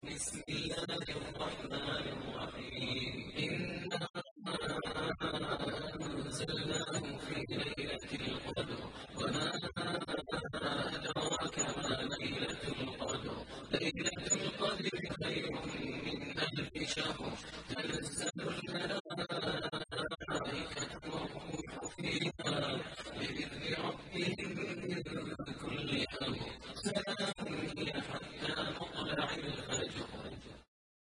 بسم الله الرحمن الرحيم إنا أنزلناه في ليلة القدر وما أدراك ما ليلة القدر ليلة القدر خير من ألف شهر